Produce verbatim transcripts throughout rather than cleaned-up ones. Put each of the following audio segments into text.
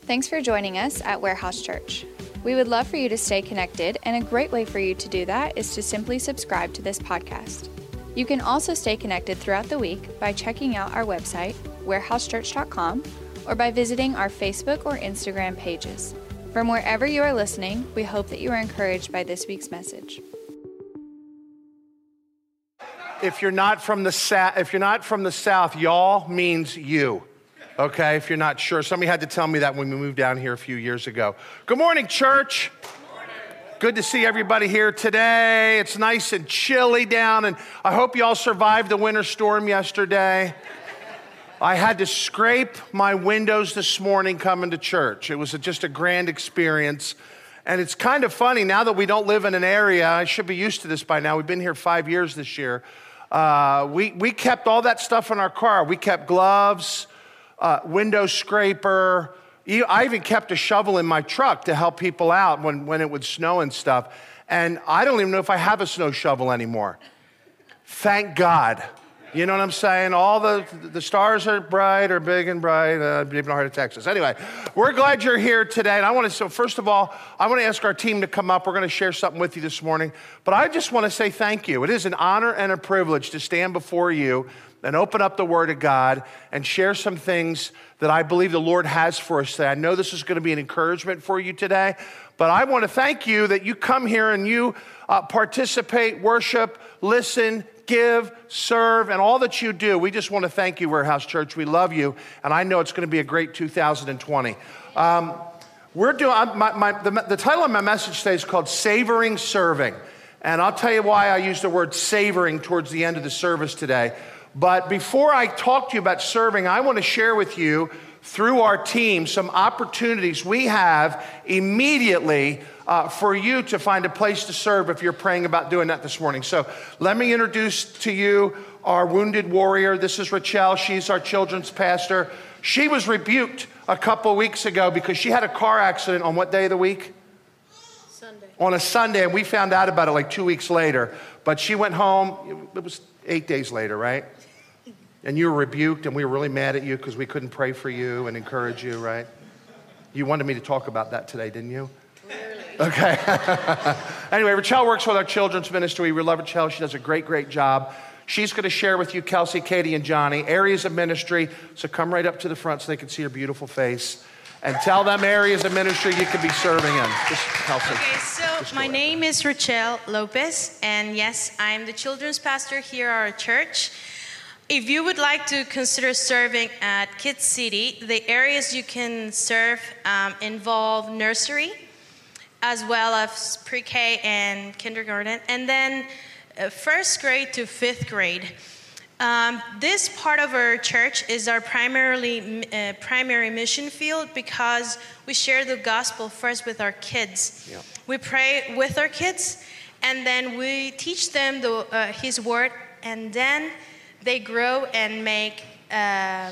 Thanks for joining us at Warehouse Church. We would love for you to stay connected, and a great way for you to do that is to simply subscribe to this podcast. You can also stay connected throughout the week by checking out our website, warehouse church dot com, or by visiting our Facebook or Instagram pages. From wherever you are listening, we hope that you are encouraged by this week's message. If you're not from the sa- if you're not from the South, y'all means you. Okay, if you're not sure. Somebody had to tell me that when we moved down here a few years ago. Good morning, church. Good morning. Good to see everybody here today. It's nice and chilly down, and I hope you all survived the winter storm yesterday. I had to scrape my windows this morning coming to church. It was a, just a grand experience. And it's kind of funny, now that we don't live in an area, I should be used to this by now. We've been here five years this year. Uh, we, we kept all that stuff in our car. We kept gloves, Uh, window scraper. I even kept a shovel in my truck to help people out when, when it would snow and stuff. And I don't even know if I have a snow shovel anymore. Thank God. You know what I'm saying? All the the stars are bright, or big and bright, uh, even heart of Texas. Anyway, we're glad you're here today. And I want to, so first of all, I want to ask our team to come up. We're going to share something with you this morning. But I just want to say thank you. It is an honor and a privilege to stand before you and open up the Word of God and share some things that I believe the Lord has for us today. I know this is going to be an encouragement for you today, but I want to thank you that you come here and you uh, participate, worship, listen, give, serve, and all that you do. We just want to thank you, Warehouse Church. We love you, and I know it's going to be a great two thousand twenty. Um, we're doing, my, my, the, the title of my message today is called Savoring Serving, and I'll tell you why I use the word savoring towards the end of the service today. But before I talk to you about serving, I want to share with you, through our team, some opportunities we have immediately uh, for you to find a place to serve if you're praying about doing that this morning. So let me introduce to you our wounded warrior. This is Rachel. She's our children's pastor. She was rebuked a couple weeks ago because she had a car accident on what day of the week? Sunday. On a Sunday, and we found out about it like two weeks later. But she went home. It was eight days later, right? And you were rebuked, and we were really mad at you because we couldn't pray for you and encourage you, right? You wanted me to talk about that today, didn't you? Clearly. Okay. Anyway, Rachel works with our children's ministry. We love Rachel. She does a great, great job. She's going to share with you, Kelsey, Katie, and Johnny, areas of ministry. So come right up to the front so they can see your beautiful face. And tell them areas of ministry you could be serving in. Just, Kelsey. Okay, so my ahead. name is Rachel Lopez, and yes, I'm the children's pastor here at our church. If you would like to consider serving at Kids City, the areas you can serve um, involve nursery, as well as pre-K and kindergarten, and then uh, first grade to fifth grade. Um, this part of our church is our primarily uh, primary mission field because we share the gospel first with our kids. Yeah. We pray with our kids, and then we teach them the, uh, His word, and then they grow and make um,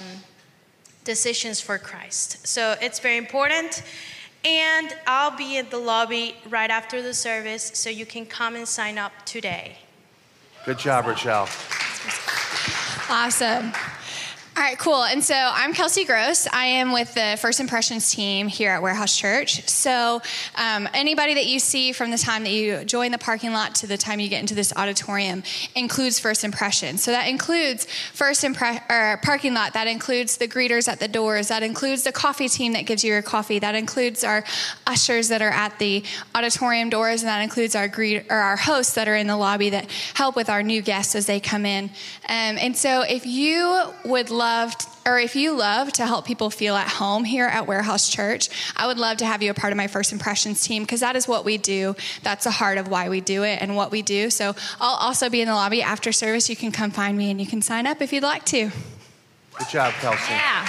decisions for Christ. So it's very important. And I'll be in the lobby right after the service, so you can come and sign up today. Good job, Rachel. Awesome. All right, cool. And so I'm Kelsey Gross. I am with the First Impressions team here at Warehouse Church. So um, anybody that you see from the time that you join the parking lot to the time you get into this auditorium includes First Impressions. So that includes First Impre- or parking lot. That includes the greeters at the doors. That includes the coffee team that gives you your coffee. That includes our ushers that are at the auditorium doors, and that includes our greet or our hosts that are in the lobby that help with our new guests as they come in. Um, and so if you would love Loved, or if you love to help people feel at home here at Warehouse Church, I would love to have you a part of my First Impressions team, because that is what we do. That's the heart of why we do it and what we do. So I'll also be in the lobby after service. You can come find me and you can sign up if you'd like to. Good job, Kelsey. Yeah.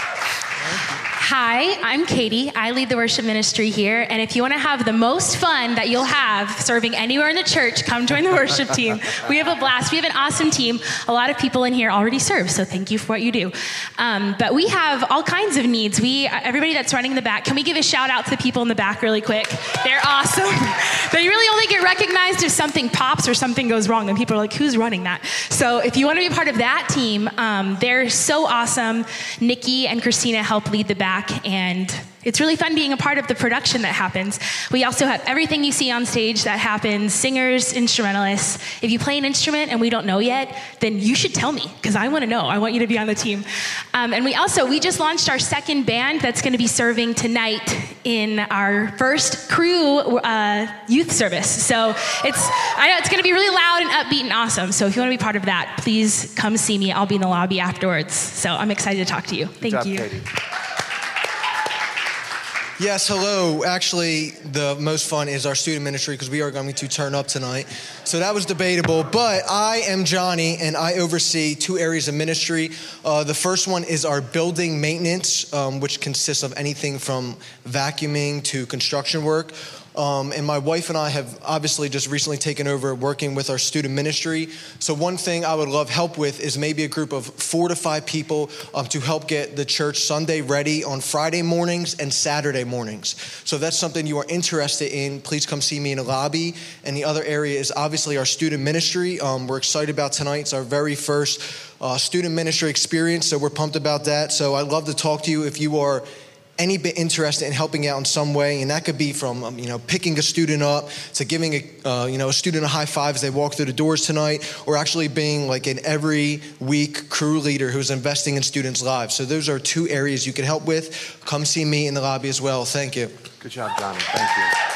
Hi, I'm Katie. I lead the worship ministry here, and if you want to have the most fun that you'll have serving anywhere in the church, come join the worship team. We have a blast. We have an awesome team. A lot of people in here already serve, so thank you for what you do. Um, but we have all kinds of needs. We, everybody that's running in the back, can we give a shout out to the people in the back really quick? They're awesome. They really only get recognized if something pops or something goes wrong, and people are like, who's running that? So if you want to be part of that team, um, they're so awesome. Nikki and Christina help lead the back. back, and it's really fun being a part of the production that happens. We also have everything you see on stage that happens, singers, instrumentalists. If you play an instrument and we don't know yet, then you should tell me, because I want to know. I want you to be on the team. Um, and we also, we just launched our second band that's going to be serving tonight in our first Cru uh, youth service. So it's, I know it's going to be really loud and upbeat and awesome. So if you want to be part of that, please come see me. I'll be in the lobby afterwards. So I'm excited to talk to you. Thank Good job, you. Katie. Yes, hello. Actually, the most fun is our student ministry because we are going to turn up tonight. So that was debatable, but I am Johnny and I oversee two areas of ministry. Uh, the first one is our building maintenance, um, which consists of anything from vacuuming to construction work. Um, and my wife and I have obviously just recently taken over working with our student ministry. So one thing I would love help with is maybe a group of four to five people um, to help get the church Sunday ready on Friday mornings and Saturday mornings. So if that's something you are interested in, please come see me in the lobby. And the other area is obviously our student ministry. Um, we're excited about tonight. It's our very first uh, student ministry experience, so we're pumped about that. So I'd love to talk to you if you are any bit interested in helping out in some way, and that could be from um, you know picking a student up to giving a uh, you know a student a high five as they walk through the doors tonight, or actually being like an every week crew leader who's investing in students' lives. So those are two areas you can help with. Come see me in the lobby as well. Thank you. Good job, Johnny. Thank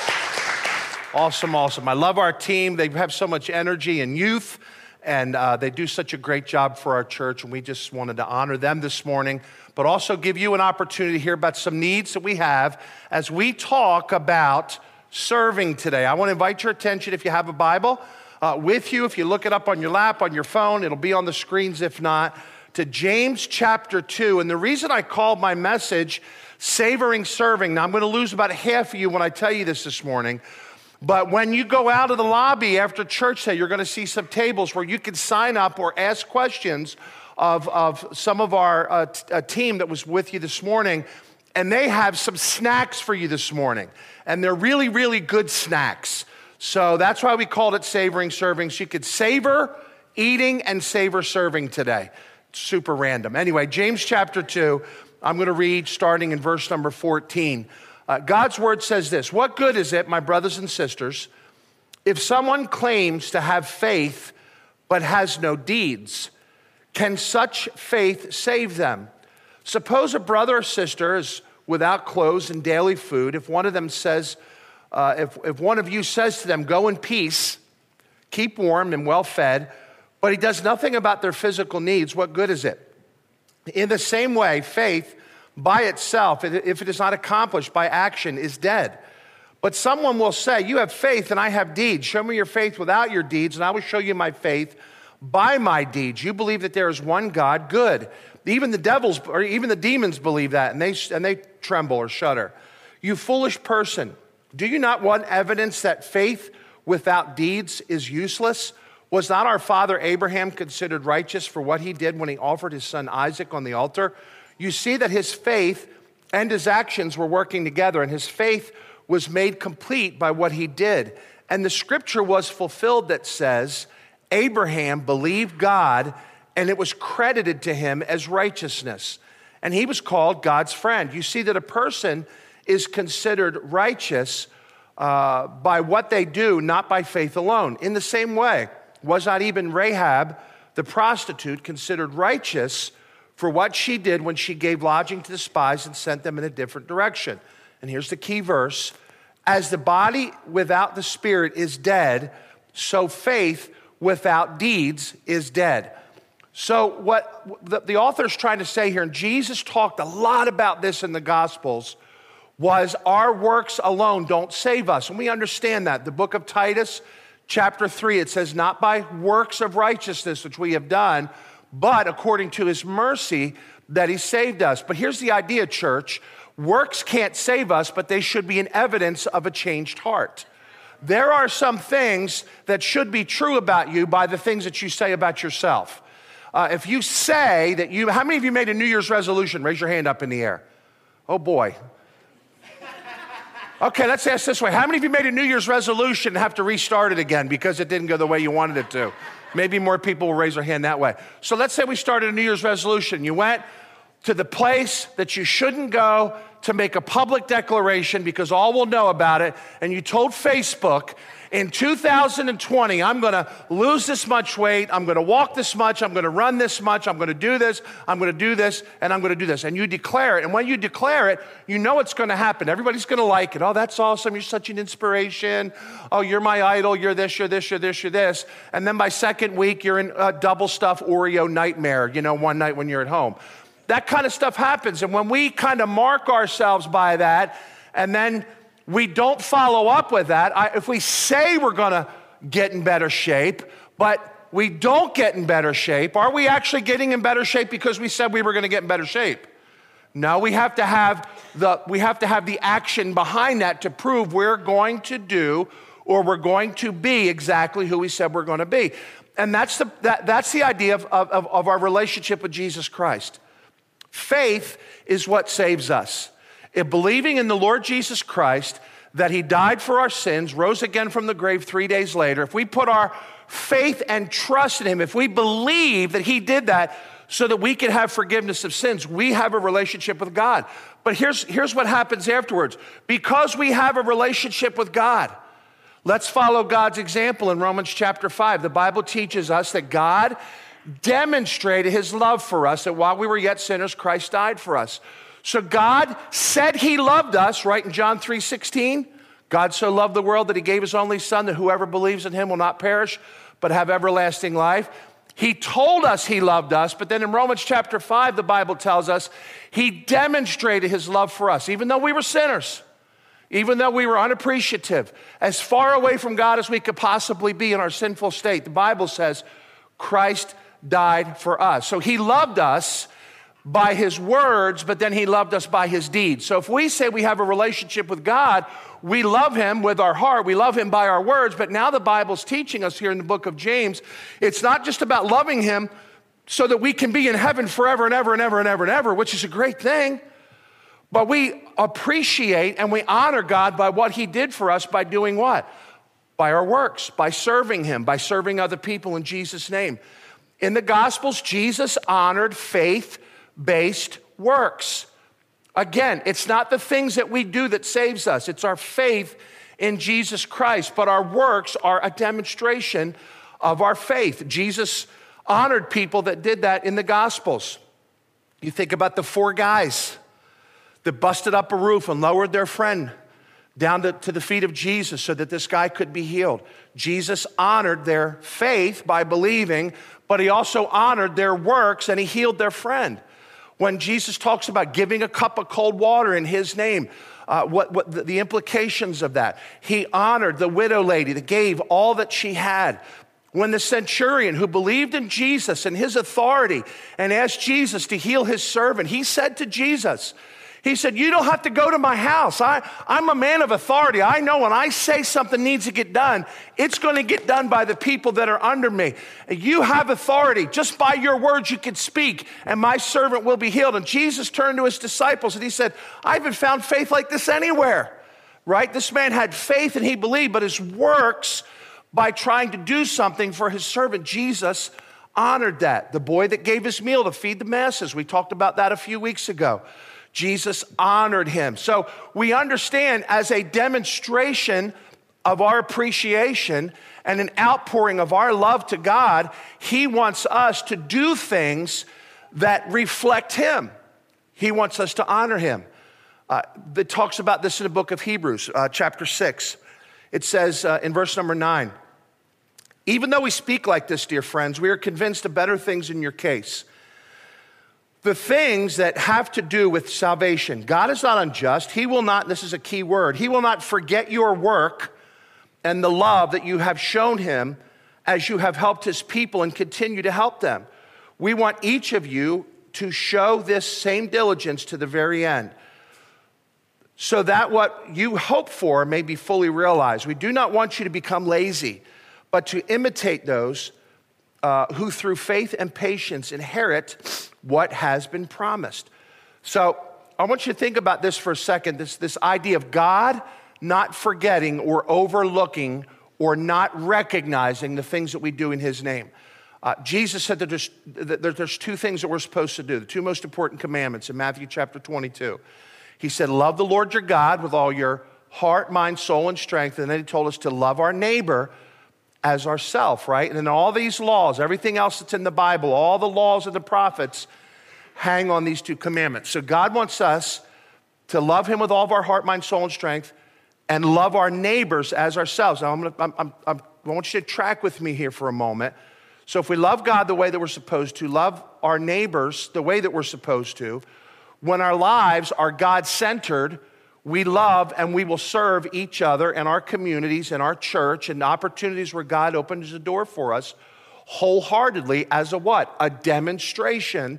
you. Awesome, awesome. I love our team. They have so much energy and youth, and uh, they do such a great job for our church, and we just wanted to honor them this morning, but also give you an opportunity to hear about some needs that we have as we talk about serving today. I want to invite your attention, if you have a Bible uh, with you, if you look it up on your lap, on your phone, it'll be on the screens if not, to James chapter two. And the reason I called my message Savoring Serving, now I'm going to lose about half of you when I tell you this this morning, but when you go out of the lobby after church today, you're going to see some tables where you can sign up or ask questions Of, of some of our uh, t- uh, team that was with you this morning, and they have some snacks for you this morning, and they're really, really good snacks. So that's why we called it Savoring Serving, so you could savor eating and savor serving today. Super random. Anyway, James chapter two, I'm going to read starting in verse number fourteen. Uh, God's word says this: "What good is it, my brothers and sisters, if someone claims to have faith but has no deeds? Can such faith save them? Suppose a brother or sister is without clothes and daily food. If one of them says, uh, if, if one of you says to them, 'Go in peace, keep warm and well fed,' but he does nothing about their physical needs, what good is it? In the same way, faith by itself, if it is not accomplished by action, is dead. But someone will say, 'You have faith and I have deeds. Show me your faith without your deeds, and I will show you my faith by my deeds. You believe that there is one God, good. Even the devils, or even the demons believe that, and they, and they tremble or shudder. You foolish person, do you not want evidence that faith without deeds is useless? Was not our father Abraham considered righteous for what he did when he offered his son Isaac on the altar? You see that his faith and his actions were working together, and his faith was made complete by what he did. And the scripture was fulfilled that says, Abraham believed God, and it was credited to him as righteousness. And he was called God's friend." You see that a person is considered righteous uh, by what they do, not by faith alone. In the same way, was not even Rahab, the prostitute, considered righteous for what she did when she gave lodging to the spies and sent them in a different direction? And here's the key verse: "As the body without the spirit is dead, so faith without deeds is dead." So what the, the author's trying to say here, and Jesus talked a lot about this in the Gospels, was our works alone don't save us. And we understand that. The book of Titus, chapter three, it says, "Not by works of righteousness which we have done, but according to his mercy that he saved us." But here's the idea, church. Works can't save us, but they should be an evidence of a changed heart. There are some things that should be true about you by the things that you say about yourself. Uh, if you say that you, how many of you made a New Year's resolution? Raise your hand up in the air. Oh boy. Okay, let's ask this way. How many of you made a New Year's resolution and have to restart it again because it didn't go the way you wanted it to? Maybe more people will raise their hand that way. So let's say we started a New Year's resolution. You went to the place that you shouldn't go to make a public declaration because all will know about it, and you told Facebook, in two thousand twenty, I'm gonna lose this much weight, I'm gonna walk this much, I'm gonna run this much, I'm gonna do this, I'm gonna do this, and I'm gonna do this. And you declare it, and when you declare it, you know it's gonna happen. Everybody's gonna like it. Oh, that's awesome, you're such an inspiration. Oh, you're my idol, you're this, you're this, you're this, you're this. And then by second week, you're in a double stuffed Oreo nightmare, you know, one night when you're at home. That kind of stuff happens, and when we kind of mark ourselves by that, and then we don't follow up with that, I, if we say we're gonna get in better shape, but we don't get in better shape, are we actually getting in better shape because we said we were gonna get in better shape? No, we have to have the, we have to have the action behind that to prove we're going to do or we're going to be exactly who we said we're gonna be. And that's the, that, that's the idea of, of, of our relationship with Jesus Christ. Faith is what saves us. If believing in the Lord Jesus Christ, that he died for our sins, rose again from the grave three days later, if we put our faith and trust in him, if we believe that he did that so that we can have forgiveness of sins, we have a relationship with God. But here's, here's what happens afterwards. Because we have a relationship with God, let's follow God's example in Romans chapter five. The Bible teaches us that God demonstrated his love for us, that while we were yet sinners, Christ died for us. So God said he loved us, right in John three sixteen. God so loved the world that he gave his only son, that whoever believes in him will not perish, but have everlasting life. He told us he loved us, but then in Romans chapter five, the Bible tells us he demonstrated his love for us, even though we were sinners, even though we were unappreciative, as far away from God as we could possibly be in our sinful state. The Bible says Christ died for us. So he loved us by his words, but then he loved us by his deeds. So if we say we have a relationship with God, we love him with our heart, we love him by our words, but now the Bible's teaching us here in the book of James, it's not just about loving him so that we can be in heaven forever and ever and ever and ever and ever, which is a great thing, but we appreciate and we honor God by what he did for us by doing what? By our works, by serving him, by serving other people in Jesus' name. In the Gospels, Jesus honored faith-based works. Again, it's not the things that we do that saves us. It's our faith in Jesus Christ, but our works are a demonstration of our faith. Jesus honored people that did that in the Gospels. You think about the four guys that busted up a roof and lowered their friend down to, to the feet of Jesus so that this guy could be healed. Jesus honored their faith by believing, but he also honored their works and he healed their friend. When Jesus talks about giving a cup of cold water in his name, uh, what, what the, the implications of that, he honored the widow lady that gave all that she had. When the centurion who believed in Jesus and his authority and asked Jesus to heal his servant, he said to Jesus, he said, you don't have to go to my house. I, I'm a man of authority. I know when I say something needs to get done, it's going to get done by the people that are under me. You have authority. Just by your words you can speak, and my servant will be healed. And Jesus turned to his disciples and he said, I haven't found faith like this anywhere, right? This man had faith and he believed, but his works, by trying to do something for his servant, Jesus honored that. The boy that gave his meal to feed the masses, we talked about that a few weeks ago. Jesus honored him. So we understand, as a demonstration of our appreciation and an outpouring of our love to God, he wants us to do things that reflect him. He wants us to honor him. Uh, it talks about this in the book of Hebrews, uh, chapter six. It says uh, in verse number nine, even though we speak like this, dear friends, we are convinced of better things in your case. The things that have to do with salvation. God is not unjust. He will not, this is a key word, he will not forget your work and the love that you have shown him as you have helped his people and continue to help them. We want each of you to show this same diligence to the very end, so that what you hope for may be fully realized. We do not want you to become lazy, but to imitate those uh, who through faith and patience inherit what has been promised. So I want you to think about this for a second, this, this idea of God not forgetting or overlooking or not recognizing the things that we do in his name. Uh, Jesus said that there's, that there's two things that we're supposed to do, the two most important commandments in Matthew chapter twenty-two. He said, love the Lord your God with all your heart, mind, soul, and strength. And then he told us to love our neighbor as ourself, right? And then all these laws, everything else that's in the Bible, all the laws of the prophets hang on these two commandments. So God wants us to love him with all of our heart, mind, soul, and strength, and love our neighbors as ourselves. Now, I'm gonna, I'm, I'm, I'm, I want you to track with me here for a moment. So if we love God the way that we're supposed to, love our neighbors the way that we're supposed to, when our lives are God-centered, we love and we will serve each other and our communities and our church and opportunities where God opens the door for us wholeheartedly as a what? A demonstration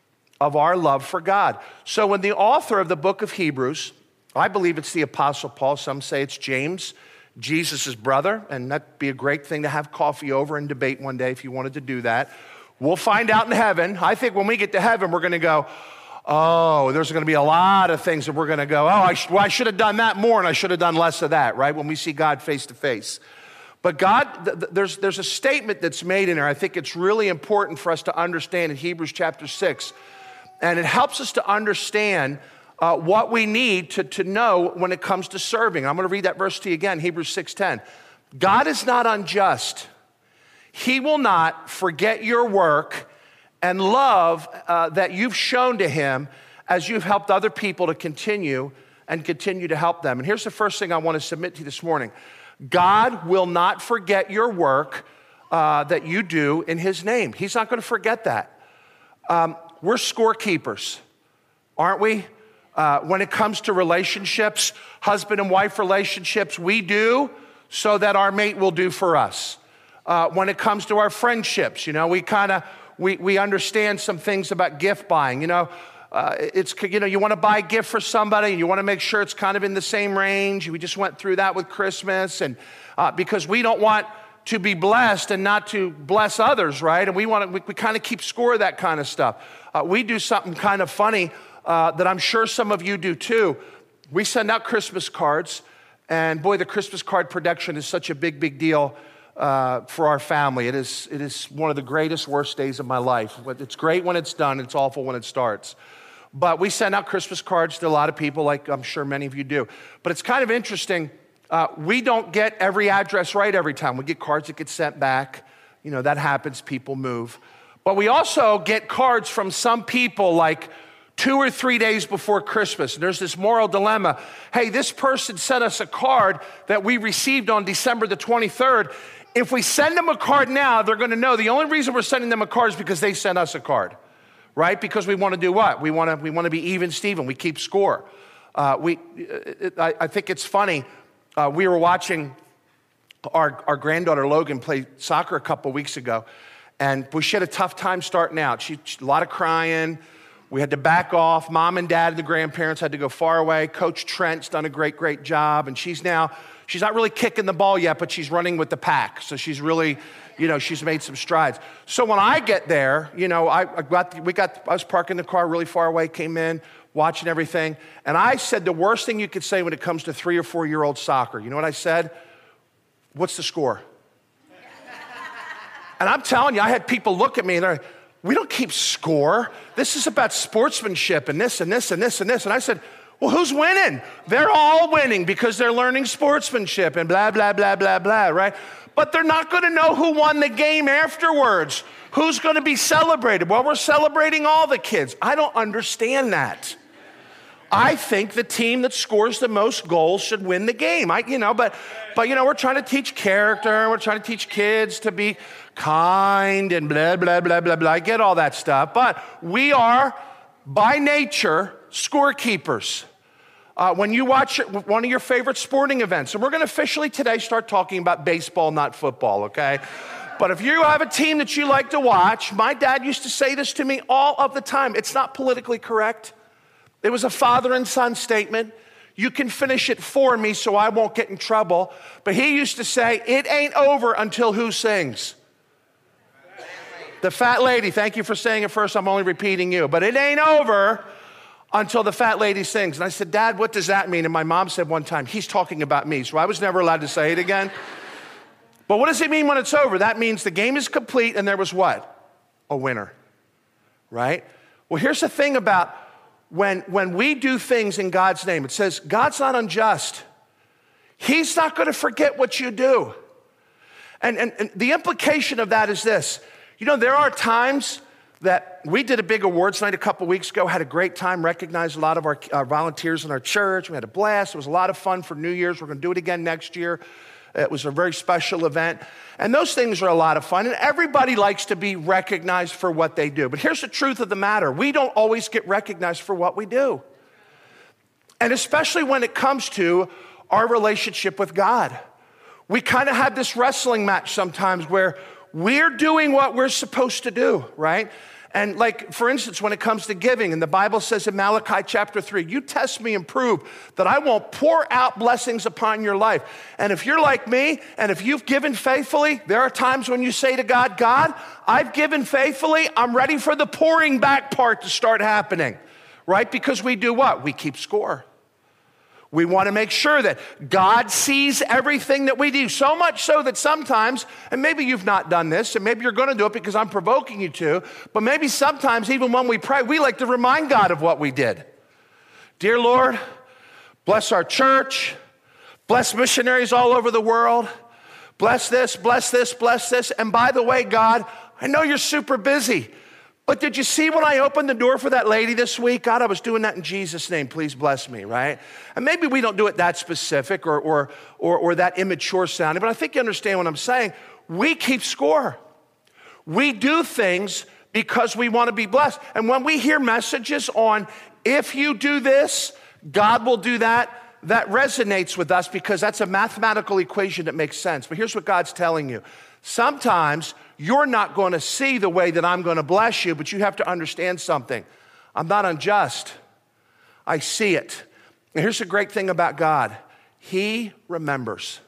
of our love for God. So when the author of the book of Hebrews, I believe it's the Apostle Paul, some say it's James, Jesus' brother, and that'd be a great thing to have coffee over and debate one day if you wanted to do that. We'll find out in heaven. I think when we get to heaven, we're gonna go, oh, there's gonna be a lot of things that we're gonna go, oh, I, sh- well, I should have done that more and I should have done less of that, right? When we see God face to face. But God, th- th- there's, there's a statement that's made in there. I think it's really important for us to understand in Hebrews chapter six. And it helps us to understand uh, what we need to, to know when it comes to serving. I'm gonna read that verse to you again, Hebrews six ten. God is not unjust. He will not forget your work and love uh, that you've shown to him as you've helped other people to continue and continue to help them. And here's the first thing I want to submit to you this morning. God will not forget your work uh, that you do in his name. He's not going to forget that. Um, we're scorekeepers, aren't we? Uh, when it comes to relationships, husband and wife relationships, we do so that our mate will do for us. Uh, when it comes to our friendships, you know, we kind of, we, we understand some things about gift buying. You know, uh, it's, you know, you want to buy a gift for somebody and you want to make sure it's kind of in the same range. We just went through that with Christmas, and uh, because we don't want to be blessed and not to bless others, right? And we want to, we, we kind of keep score of that kind of stuff. Uh, we do something kind of funny uh, that I'm sure some of you do too. We send out Christmas cards, and boy, the Christmas card production is such a big, big deal uh, for our family. It is, it is one of the greatest, worst days of my life. It's great when it's done, it's awful when it starts. But we send out Christmas cards to a lot of people, like I'm sure many of you do. But it's kind of interesting. Uh, we don't get every address right every time. We get cards that get sent back. You know, that happens, people move. But we also get cards from some people like two or three days before Christmas. And there's this moral dilemma. Hey, this person sent us a card that we received on December the twenty-third. If we send them a card now, they're gonna know the only reason we're sending them a card is because they sent us a card, right? Because we wanna do what? We wanna, we wanna be even Steven, we keep score. Uh, we, it, I, I think it's funny. Uh, we were watching our, our granddaughter Logan play soccer a couple weeks ago, and she had a tough time starting out. She, she a lot of crying. We had to back off. Mom and dad and the grandparents had to go far away. Coach Trent's done a great, great job, and she's now, she's not really kicking the ball yet, but she's running with the pack. So she's really, you know, she's made some strides. So when I get there, you know, I, I got, we got, I was parking the car really far away, came in, watching everything. And I said the worst thing you could say when it comes to three or four year old soccer. You know what I said? What's the score? And I'm telling you, I had people look at me and they're like, we don't keep score. This is about sportsmanship and this and this and this and this. And I said, well, who's winning? They're all winning because they're learning sportsmanship and blah, blah, blah, blah, blah, right? But they're not going to know who won the game afterwards. Who's going to be celebrated? Well, we're celebrating all the kids. I don't understand that. I think the team that scores the most goals should win the game. I, you know, but, but you know, we're trying to teach character. We're trying to teach kids to be kind and blah, blah, blah, blah, blah. I get all that stuff. But we are, by nature, scorekeepers. Uh, when you watch one of your favorite sporting events, and we're going to officially today start talking about baseball, not football, okay? But if you have a team that you like to watch, my dad used to say this to me all of the time. It's not politically correct. It was a father and son statement. You can finish it for me so I won't get in trouble. But he used to say, it ain't over until who sings? The fat lady. Thank you for saying it first. I'm only repeating you. But it ain't over until the fat lady sings. And I said, Dad, what does that mean? And my mom said one time, he's talking about me. So I was never allowed to say it again. But what does it mean when it's over? That means the game is complete and there was what? A winner, right? Well, here's the thing about when, when we do things in God's name. It says God's not unjust. He's not going to forget what you do. And, and, and the implication of that is this. You know, there are times that we did a big awards night a couple weeks ago, had a great time, recognized a lot of our uh, volunteers in our church. We had a blast. It was a lot of fun for New Year's. We're going to do it again next year. It was a very special event. And those things are a lot of fun. And everybody likes to be recognized for what they do. But here's the truth of the matter. We don't always get recognized for what we do. And especially when it comes to our relationship with God. We kind of have this wrestling match sometimes where we're doing what we're supposed to do, right? And like, for instance, when it comes to giving, and the Bible says in Malachi chapter three, you test me and prove that I won't pour out blessings upon your life. And if you're like me, and if you've given faithfully, there are times when you say to God, God, I've given faithfully, I'm ready for the pouring back part to start happening, right? Because we do what? We keep score. We want to make sure that God sees everything that we do, so much so that sometimes, and maybe you've not done this, and maybe you're going to do it because I'm provoking you to, but maybe sometimes even when we pray, we like to remind God of what we did. Dear Lord, bless our church, bless missionaries all over the world, bless this, bless this, bless this, and by the way, God, I know you're super busy, but did you see when I opened the door for that lady this week? God, I was doing that in Jesus' name. Please bless me, right? And maybe we don't do it that specific or, or, or, or that immature sounding, but I think you understand what I'm saying. We keep score. We do things because we want to be blessed. And when we hear messages on, if you do this, God will do that, that resonates with us because that's a mathematical equation that makes sense. But here's what God's telling you. Sometimes you're not going to see the way that I'm going to bless you, but you have to understand something. I'm not unjust. I see it. And here's the great thing about God. He remembers.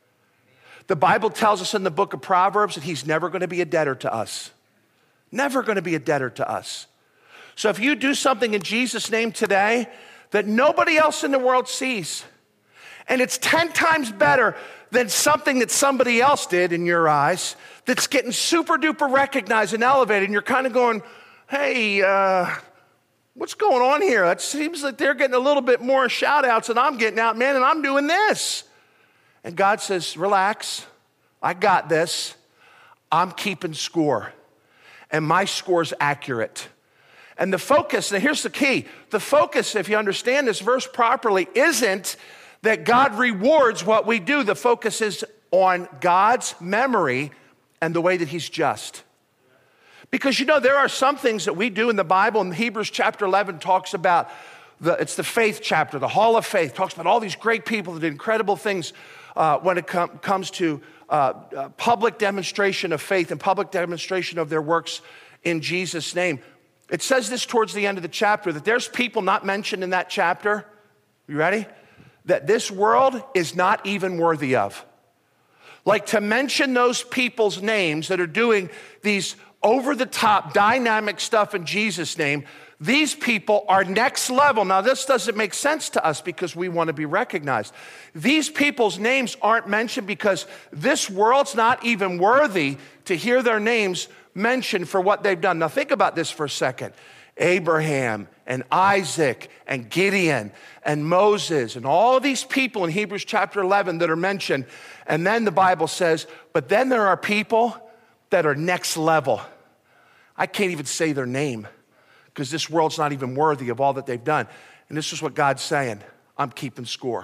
The Bible tells us in the book of Proverbs that he's never going to be a debtor to us. Never going to be a debtor to us. So if you do something in Jesus' name today that nobody else in the world sees, and it's ten times better than something that somebody else did in your eyes that's getting super duper recognized and elevated, and you're kind of going, hey, uh, what's going on here? It seems like they're getting a little bit more shout outs than I'm getting out, man, and I'm doing this. And God says, relax, I got this. I'm keeping score, and my score's accurate. And the focus, and here's the key, the focus, if you understand this verse properly, isn't that God rewards what we do. The focus is on God's memory and the way that he's just. Because you know, there are some things that we do in the Bible, and Hebrews chapter eleven talks about, the, it's the faith chapter, the hall of faith, talks about all these great people that did incredible things uh, when it com- comes to uh, uh, public demonstration of faith and public demonstration of their works in Jesus' name. It says this towards the end of the chapter, that there's people not mentioned in that chapter. You ready? That this world is not even worthy of. Like to mention those people's names that are doing these over-the-top dynamic stuff in Jesus' name, these people are next level. Now, this doesn't make sense to us because we want to be recognized. These people's names aren't mentioned because this world's not even worthy to hear their names mentioned for what they've done. Now, think about this for a second. Abraham and Isaac and Gideon and Moses and all these people in Hebrews chapter eleven that are mentioned. And then the Bible says, but then there are people that are next level. I can't even say their name because this world's not even worthy of all that they've done. And this is what God's saying. I'm keeping score.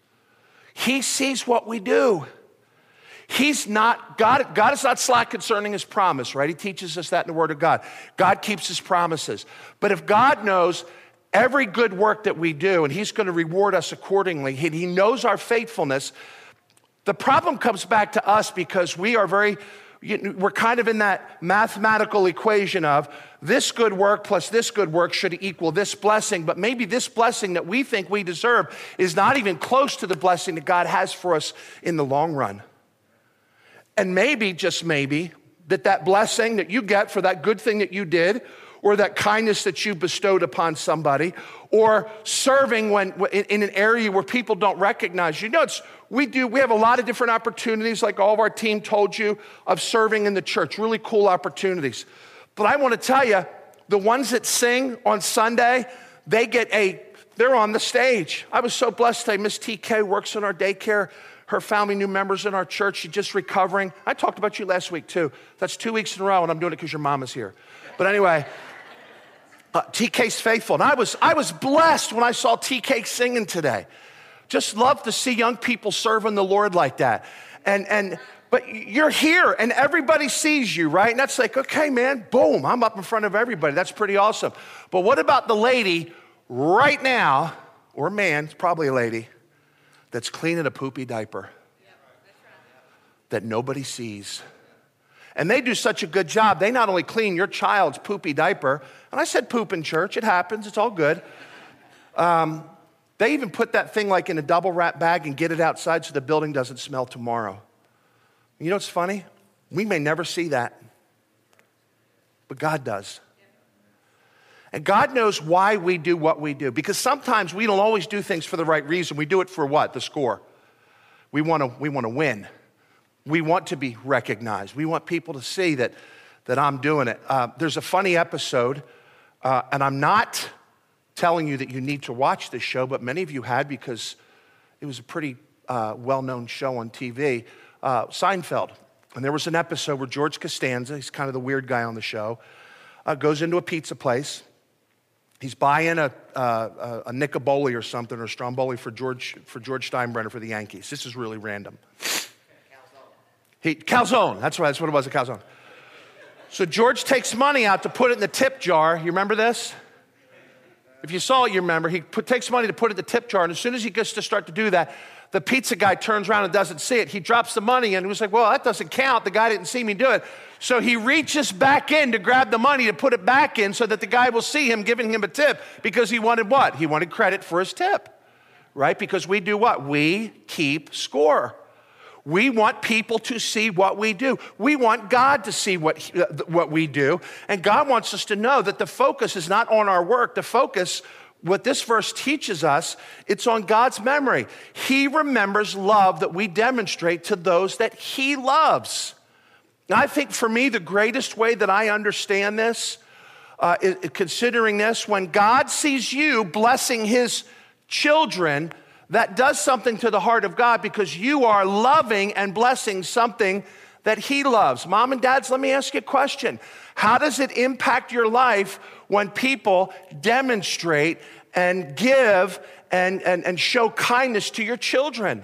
He sees what we do. He's not, God, God is not slack concerning his promise, right? He teaches us that in the Word of God. God keeps his promises. But if God knows every good work that we do, and he's going to reward us accordingly, and he knows our faithfulness, the problem comes back to us because we are very, we're kind of in that mathematical equation of this good work plus this good work should equal this blessing, but maybe this blessing that we think we deserve is not even close to the blessing that God has for us in the long run. And maybe, just maybe, that that blessing that you get for that good thing that you did or that kindness that you bestowed upon somebody, or serving when in, in an area where people don't recognize you. You know, it's, we do, we have a lot of different opportunities, like all of our team told you, of serving in the church, really cool opportunities. But I want to tell you, the ones that sing on Sunday, they get a, they're on the stage. I was so blessed today. Miss T K works in our daycare. Her family, new members in our church. She's just recovering. I talked about you last week too. That's two weeks in a row, and I'm doing it because your mom is here. But anyway, uh, T K's faithful. And I was, I was blessed when I saw T K singing today. Just love to see young people serving the Lord like that. And, and, but you're here and everybody sees you, right? And that's like, okay, man, boom, I'm up in front of everybody. That's pretty awesome. But what about the lady right now, or man, it's probably a lady, that's cleaning a poopy diaper that nobody sees? And they do such a good job. They not only clean your child's poopy diaper, and I said poop in church, it happens, it's all good. Um, they even put that thing like in a double wrap bag and get it outside so the building doesn't smell tomorrow. You know what's funny? We may never see that, but God does. And God knows why we do what we do, because sometimes we don't always do things for the right reason. We do it for what? The score. We want to we want to win. We want to be recognized. We want people to see that, that I'm doing it. Uh, there's a funny episode, uh, and I'm not telling you that you need to watch this show, but many of you had, because it was a pretty uh, well-known show on T V, uh, Seinfeld. And there was an episode where George Costanza, he's kind of the weird guy on the show, uh, goes into a pizza place. He's buying a, uh, a Nicoboli or something, or Stromboli for George, for George Steinbrenner for the Yankees. This is really random. He, calzone, that's right, that's what it was, a calzone. So George takes money out to put it in the tip jar. You remember this? If you saw it, you remember. He put, takes money to put it in the tip jar, and as soon as he gets to start to do that, the pizza guy turns around and doesn't see it. He drops the money, and he was like, well, that doesn't count. The guy didn't see me do it. So he reaches back in to grab the money to put it back in so that the guy will see him giving him a tip, because he wanted what? He wanted credit for his tip, right? Because we do what? We keep score. We want people to see what we do. We want God to see what, he, what we do. And God wants us to know that the focus is not on our work. The focus, what this verse teaches us, it's on God's memory. He remembers love that we demonstrate to those that he loves. Now, I think for me, the greatest way that I understand this, uh, is, considering this, when God sees you blessing his children, that does something to the heart of God, because you are loving and blessing something that he loves. Mom and dads, let me ask you a question. How does it impact your life when people demonstrate and give and, and, and show kindness to your children?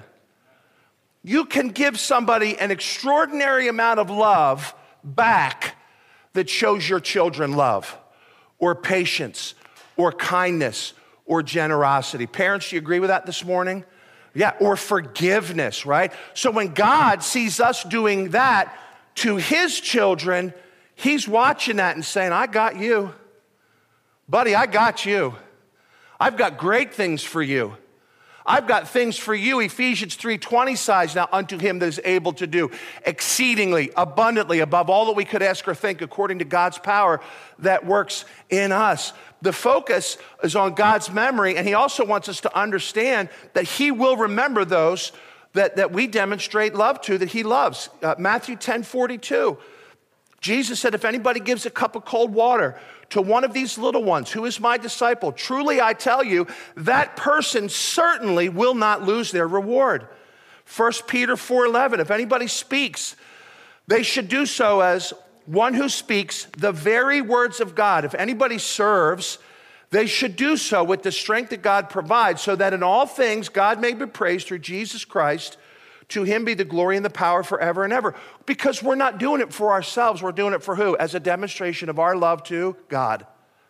You can give somebody an extraordinary amount of love back that shows your children love, or patience, or kindness, or generosity. Parents, do you agree with that this morning? Yeah, or forgiveness, right? So when God sees us doing that to his children, he's watching that and saying, I got you. Buddy, I got you. I've got great things for you. I've got things for you, Ephesians three twenty size, now unto him that is able to do exceedingly, abundantly, above all that we could ask or think, according to God's power that works in us. The focus is on God's memory, and he also wants us to understand that he will remember those that, that we demonstrate love to, that he loves. Uh, Matthew ten forty-two, Jesus said, if anybody gives a cup of cold water to one of these little ones, who is my disciple, truly I tell you, that person certainly will not lose their reward. First Peter four eleven, if anybody speaks, they should do so as one who speaks the very words of God. If anybody serves, they should do so with the strength that God provides, so that in all things God may be praised through Jesus Christ. To him be the glory and the power forever and ever. Because we're not doing it for ourselves. We're doing it for who? As a demonstration of our love to God.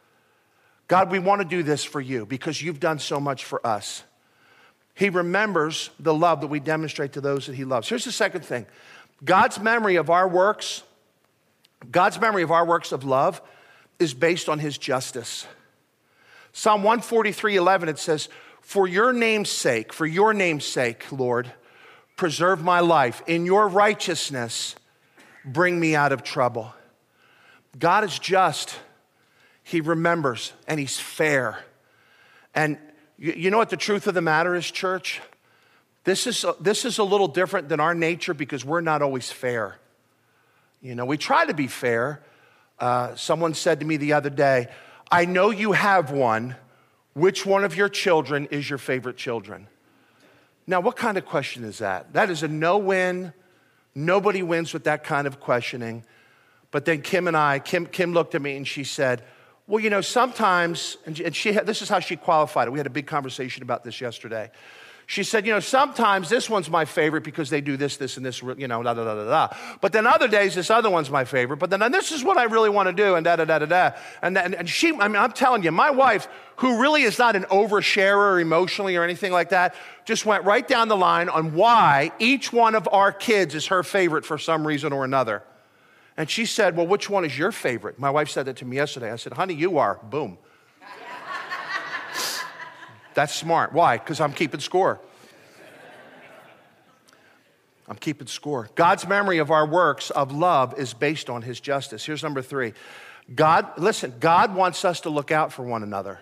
God, we want to do this for you because you've done so much for us. He remembers the love that we demonstrate to those that he loves. Here's the second thing. God's memory of our works, God's memory of our works of love is based on his justice. Psalm one forty-three eleven, it says, for your name's sake, for your name's sake, Lord, preserve my life. In your righteousness, bring me out of trouble. God is just. He remembers, and he's fair. And you, you know what the truth of the matter is, church? This is, this is a little different than our nature because we're not always fair. You know, we try to be fair. Uh, someone said to me the other day, I know you have one. Which one of your children is your favorite children? Now, what kind of question is that? That is a no-win. Nobody wins with that kind of questioning. But then Kim and I, Kim, Kim looked at me and she said, well, you know, sometimes, and she had, this is how she qualified it. We had a big conversation about this yesterday. She said, you know, sometimes this one's my favorite because they do this, this, and this, you know, da, da, da, da, da. But then other days, this other one's my favorite. But then and this is what I really want to do, and da, da, da, da, da. And, and, and she, I mean, I'm telling you, my wife, who really is not an oversharer emotionally or anything like that, just went right down the line on why each one of our kids is her favorite for some reason or another. And she said, well, which one is your favorite? My wife said that to me yesterday. I said, honey, you are. Boom. That's smart. Why? Because I'm keeping score. I'm keeping score. God's memory of our works of love is based on his justice. Here's number three. God, listen, God wants us to look out for one another.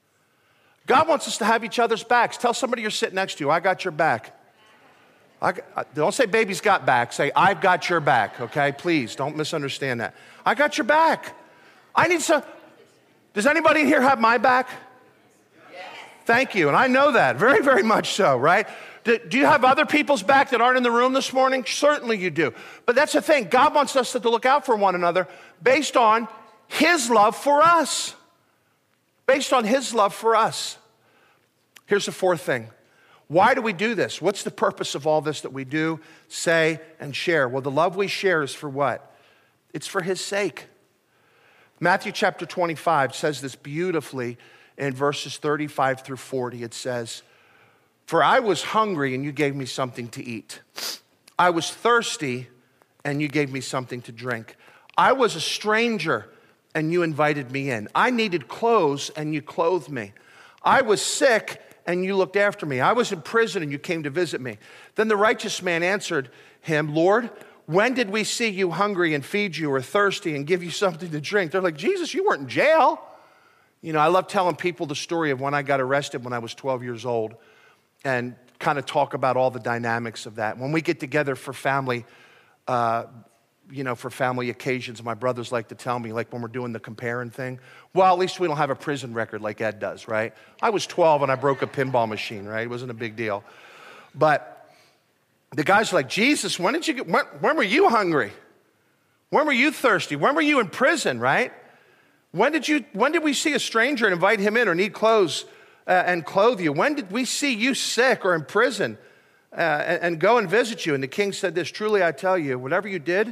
God wants us to have each other's backs. Tell somebody you're sitting next to, I got your back. I, don't say baby's got back. Say, I've got your back, okay? Please, don't misunderstand that. I got your back. I need some. Does anybody here have my back? Yes. Thank you, and I know that, very, very much so, right? Do, do you have other people's back that aren't in the room this morning? Certainly you do. But that's the thing. God wants us to look out for one another based on his love for us. Based on his love for us. Here's the fourth thing. Why do we do this? What's the purpose of all this that we do, say, and share? Well, the love we share is for what? It's for his sake. Matthew chapter twenty-five says this beautifully in verses thirty-five through forty. It says, for I was hungry and you gave me something to eat. I was thirsty and you gave me something to drink. I was a stranger and you invited me in. I needed clothes and you clothed me. I was sick and you looked after me. I was in prison and you came to visit me. Then the righteous man answered him, Lord, when did we see you hungry and feed you or thirsty and give you something to drink? They're like, Jesus, you weren't in jail. You know, I love telling people the story of when I got arrested when I was twelve years old and kind of talk about all the dynamics of that. When we get together for family, uh, you know, for family occasions, my brothers like to tell me, like when we're doing the comparing thing, well, at least we don't have a prison record like Ed does, right? I was twelve and I broke a pinball machine, right? It wasn't a big deal. But the guys are like, Jesus, when did you get, when, when were you hungry? When were you thirsty? When were you in prison, right? When did you, when did we see a stranger and invite him in or need clothes uh, and clothe you? When did we see you sick or in prison uh, and, and go and visit you? And the king said this, truly I tell you, whatever you did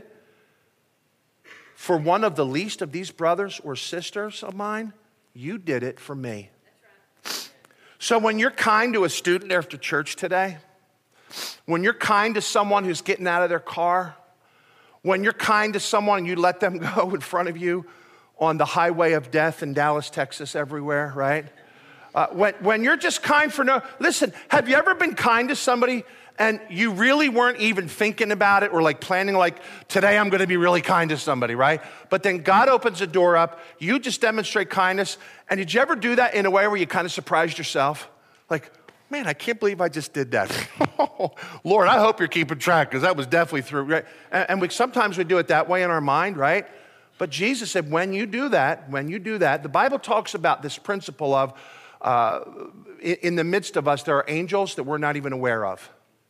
for one of the least of these brothers or sisters of mine, you did it for me. That's right. So when you're kind to a student after church today, when you're kind to someone who's getting out of their car, when you're kind to someone and you let them go in front of you on the highway of death in Dallas, Texas, everywhere, right? Uh, when, when you're just kind for no, listen, have you ever been kind to somebody and you really weren't even thinking about it or like planning like, today I'm gonna be really kind to somebody, right? But then God opens the door up, you just demonstrate kindness, and did you ever do that in a way where you kind of surprised yourself? Like, man, I can't believe I just did that. Lord, I hope you're keeping track because that was definitely through, right? And, and we sometimes we do it that way in our mind, right? But Jesus said, when you do that, when you do that, the Bible talks about this principle of, uh, in, in the midst of us, there are angels that we're not even aware of.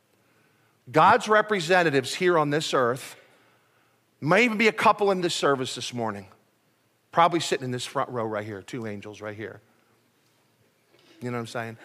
God's representatives here on this earth, may even be a couple in this service this morning, probably sitting in this front row right here, two angels right here. You know what I'm saying?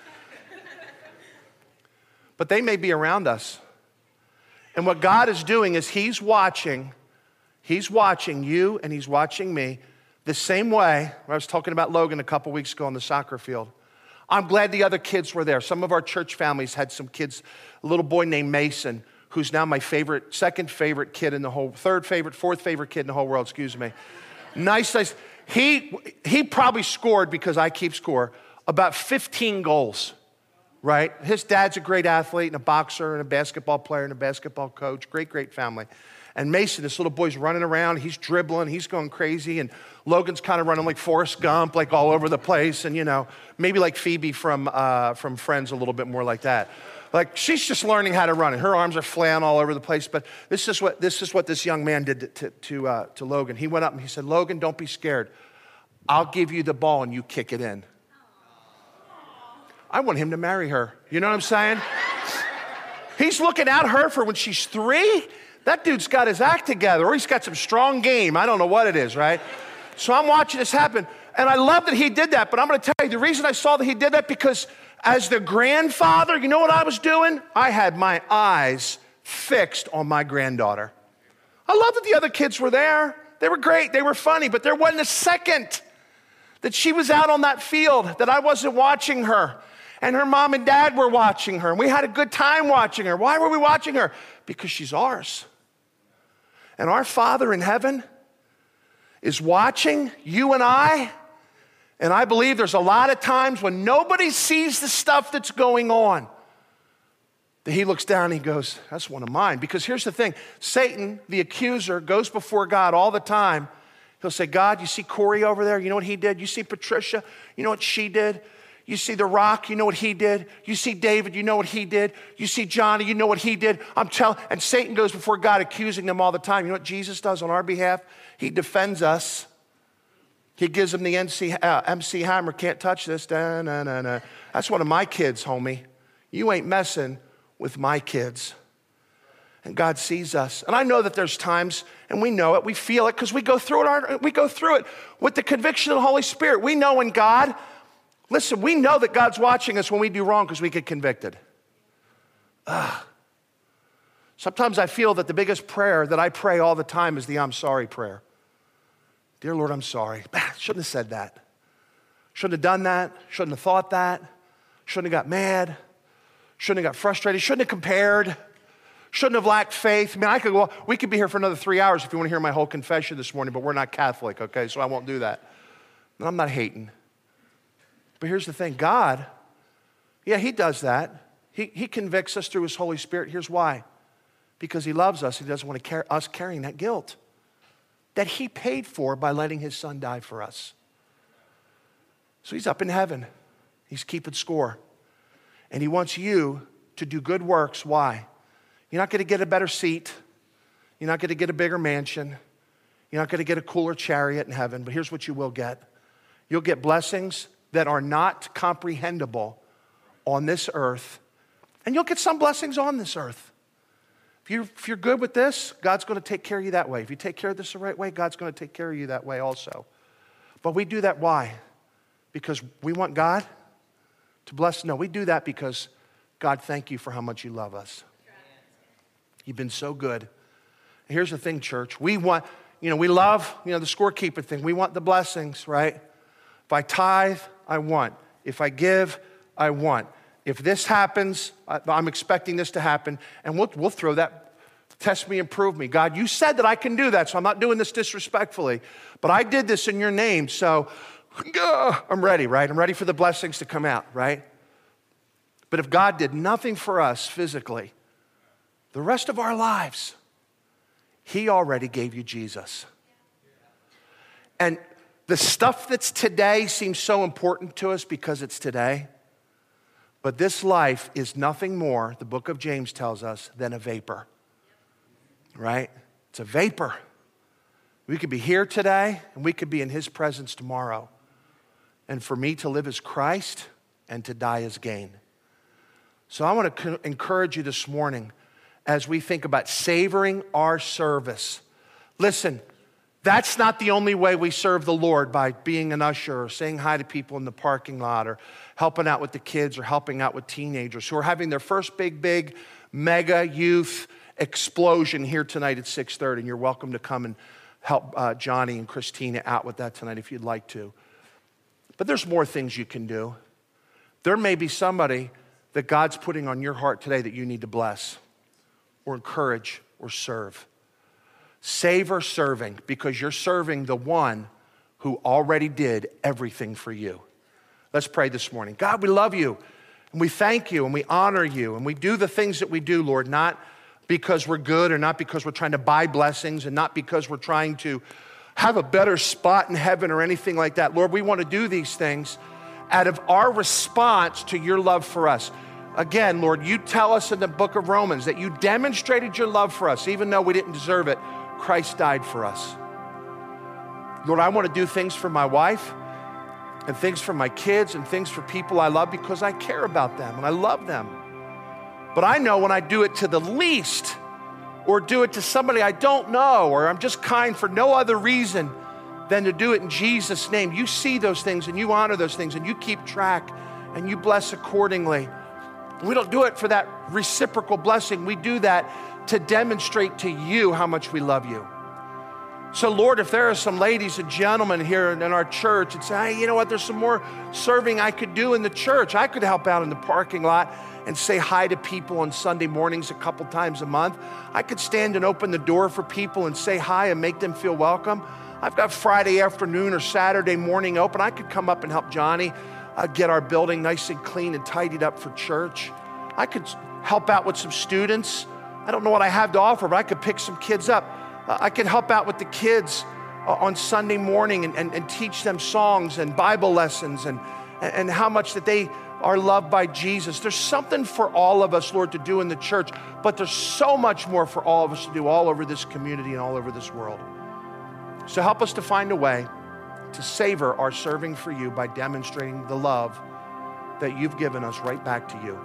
But they may be around us. And what God is doing is he's watching, he's watching you and he's watching me the same way. I was talking about Logan a couple weeks ago on the soccer field. I'm glad the other kids were there. Some of our church families had some kids, a little boy named Mason, who's now my favorite, second favorite kid in the whole, third favorite, fourth favorite kid in the whole world, excuse me. Nice, nice. He, he probably scored, because I keep score, about fifteen goals, right? His dad's a great athlete and a boxer and a basketball player and a basketball coach. Great, great family. And Mason, this little boy's running around. He's dribbling. He's going crazy. And Logan's kind of running like Forrest Gump, like all over the place. And, you know, maybe like Phoebe from, uh, from Friends, a little bit more like that. Like, she's just learning how to run. And her arms are flailing all over the place. But this is what this, is what this young man did to, to, to, uh, to Logan. He went up and he said, Logan, don't be scared. I'll give you the ball and you kick it in. I want him to marry her. You know what I'm saying? He's looking at her for when she's three. That dude's got his act together, or he's got some strong game. I don't know what it is, right? So I'm watching this happen, and I love that he did that, but I'm gonna tell you, the reason I saw that he did that, because as the grandfather, you know what I was doing? I had my eyes fixed on my granddaughter. I love that the other kids were there. They were great, they were funny, but there wasn't a second that she was out on that field that I wasn't watching her. And her mom and dad were watching her, and we had a good time watching her. Why were we watching her? Because she's ours. And our Father in heaven is watching you and I, and I believe there's a lot of times when nobody sees the stuff that's going on, that he looks down and he goes, that's one of mine. Because here's the thing, Satan, the accuser, goes before God all the time. He'll say, God, you see Corey over there? You know what he did? You see Patricia? You know what she did? You see The Rock, you know what he did. You see David, you know what he did. You see Johnny, you know what he did. I'm telling, and Satan goes before God accusing them all the time. You know what Jesus does on our behalf? He defends us. He gives them the M C, uh, M C Hammer, can't touch this. Da, na, na, na. That's one of my kids, homie. You ain't messing with my kids. And God sees us. And I know that there's times, and we know it, we feel it, because we go through it, our, we go through it with the conviction of the Holy Spirit. We know when God, listen, we know that God's watching us when we do wrong because we get convicted. Ugh. Sometimes I feel that the biggest prayer that I pray all the time is the I'm sorry prayer. Dear Lord, I'm sorry. Shouldn't have said that. Shouldn't have done that. Shouldn't have thought that. Shouldn't have got mad. Shouldn't have got frustrated. Shouldn't have compared. Shouldn't have lacked faith. I mean, I could go, we could be here for another three hours if you want to hear my whole confession this morning, but we're not Catholic, okay? So I won't do that. And I'm not hating. But here's the thing, God, yeah, he does that. He, he convicts us through his Holy Spirit. Here's why. Because he loves us. He doesn't want to carry us carrying that guilt that he paid for by letting his son die for us. So he's up in heaven. He's keeping score. And he wants you to do good works. Why? You're not going to get a better seat. You're not going to get a bigger mansion. You're not going to get a cooler chariot in heaven. But here's what you will get. You'll get blessings that are not comprehensible on this earth. And you'll get some blessings on this earth. If you're, if you're good with this, God's going to take care of you that way. If you take care of this the right way, God's going to take care of you that way also. But we do that why? Because we want God to bless? No, we do that because, God, thank you for how much you love us. You've been so good. And here's the thing, church. We want, you know, we love, you know, the scorekeeper thing. We want the blessings, right? If I tithe, I want. If I give, I want. If this happens, I'm expecting this to happen, and we'll, we'll throw that, test me and prove me. God, you said that I can do that, so I'm not doing this disrespectfully, but I did this in your name, so uh, I'm ready, right? I'm ready for the blessings to come out, right? But if God did nothing for us physically, the rest of our lives, he already gave you Jesus. And the stuff that's today seems so important to us because it's today. But this life is nothing more, the book of James tells us, than a vapor. Right? It's a vapor. We could be here today and we could be in his presence tomorrow. And for me to live as Christ and to die as gain. So I want to encourage you this morning as we think about savoring our service. Listen, that's not the only way we serve the Lord, by being an usher or saying hi to people in the parking lot or helping out with the kids or helping out with teenagers who are having their first big, big, mega youth explosion here tonight at six thirty. And you're welcome to come and help uh, Johnny and Christina out with that tonight if you'd like to. But there's more things you can do. There may be somebody that God's putting on your heart today that you need to bless or encourage or serve. Savor serving, because you're serving the one who already did everything for you. Let's pray this morning. God, we love you, and we thank you, and we honor you, and we do the things that we do, Lord, not because we're good or not because we're trying to buy blessings and not because we're trying to have a better spot in heaven or anything like that. Lord, we want to do these things out of our response to your love for us. Again, Lord, you tell us in the book of Romans that you demonstrated your love for us. Even though we didn't deserve it, Christ died for us. Lord, I want to do things for my wife and things for my kids and things for people I love because I care about them and I love them. But I know when I do it to the least or do it to somebody I don't know or I'm just kind for no other reason than to do it in Jesus' name, you see those things and you honor those things and you keep track and you bless accordingly. We don't do it for that reciprocal blessing. We do that to demonstrate to you how much we love you. So Lord, if there are some ladies and gentlemen here in our church that say, hey, you know what, there's some more serving I could do in the church. I could help out in the parking lot and say hi to people on Sunday mornings a couple times a month. I could stand and open the door for people and say hi and make them feel welcome. I've got Friday afternoon or Saturday morning open. I could come up and help Johnny uh, get our building nice and clean and tidied up for church. I could help out with some students. I don't know what I have to offer, but I could pick some kids up. Uh, I could help out with the kids uh, on Sunday morning and, and, and teach them songs and Bible lessons and, and how much that they are loved by Jesus. There's something for all of us, Lord, to do in the church, but there's so much more for all of us to do all over this community and all over this world. So help us to find a way to savor our serving for you by demonstrating the love that you've given us right back to you.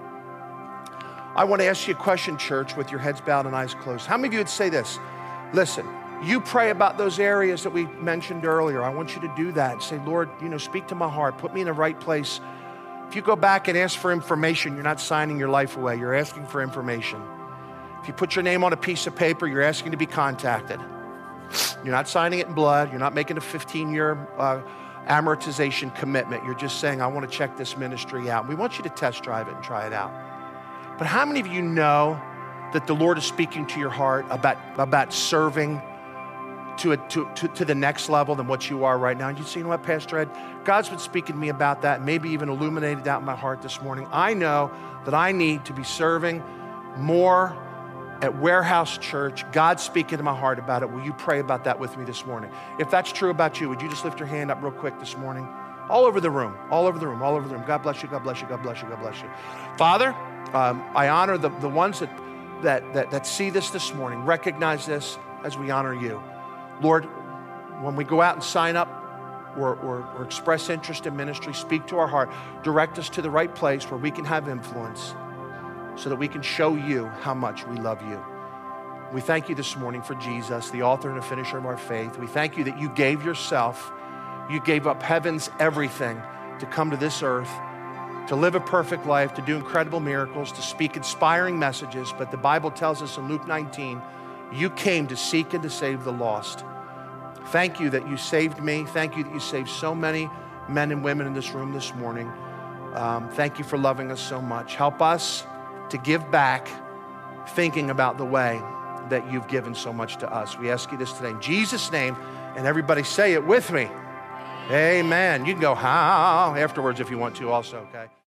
I want to ask you a question, church, with your heads bowed and eyes closed. How many of you would say this? Listen, you pray about those areas that we mentioned earlier. I want you to do that. Say, Lord, you know, speak to my heart. Put me in the right place. If you go back and ask for information, you're not signing your life away. You're asking for information. If you put your name on a piece of paper, you're asking to be contacted. You're not signing it in blood. You're not making a fifteen-year uh, amortization commitment. You're just saying, I want to check this ministry out. We want you to test drive it and try it out. But how many of you know that the Lord is speaking to your heart about, about serving to, a, to, to, to the next level than what you are right now? And you say, you know what, Pastor Ed, God's been speaking to me about that, maybe even illuminated that in my heart this morning. I know that I need to be serving more at Warehouse Church. God's speaking to my heart about it. Will you pray about that with me this morning? If that's true about you, would you just lift your hand up real quick this morning? All over the room, all over the room, all over the room. God bless you, God bless you, God bless you, God bless you. Father, um, I honor the, the ones that, that, that, that see this this morning. Recognize this as we honor you. Lord, when we go out and sign up or, or, or express interest in ministry, speak to our heart. Direct us to the right place where we can have influence so that we can show you how much we love you. We thank you this morning for Jesus, the author and the finisher of our faith. We thank you that you gave yourself. You gave up heaven's everything to come to this earth, to live a perfect life, to do incredible miracles, to speak inspiring messages. But the Bible tells us in Luke nineteen, you came to seek and to save the lost. Thank you that you saved me. Thank you that you saved so many men and women in this room this morning. Um, thank you for loving us so much. Help us to give back thinking about the way that you've given so much to us. We ask you this today in Jesus' name, and everybody say it with me. Amen. You can go how afterwards if you want to also, okay?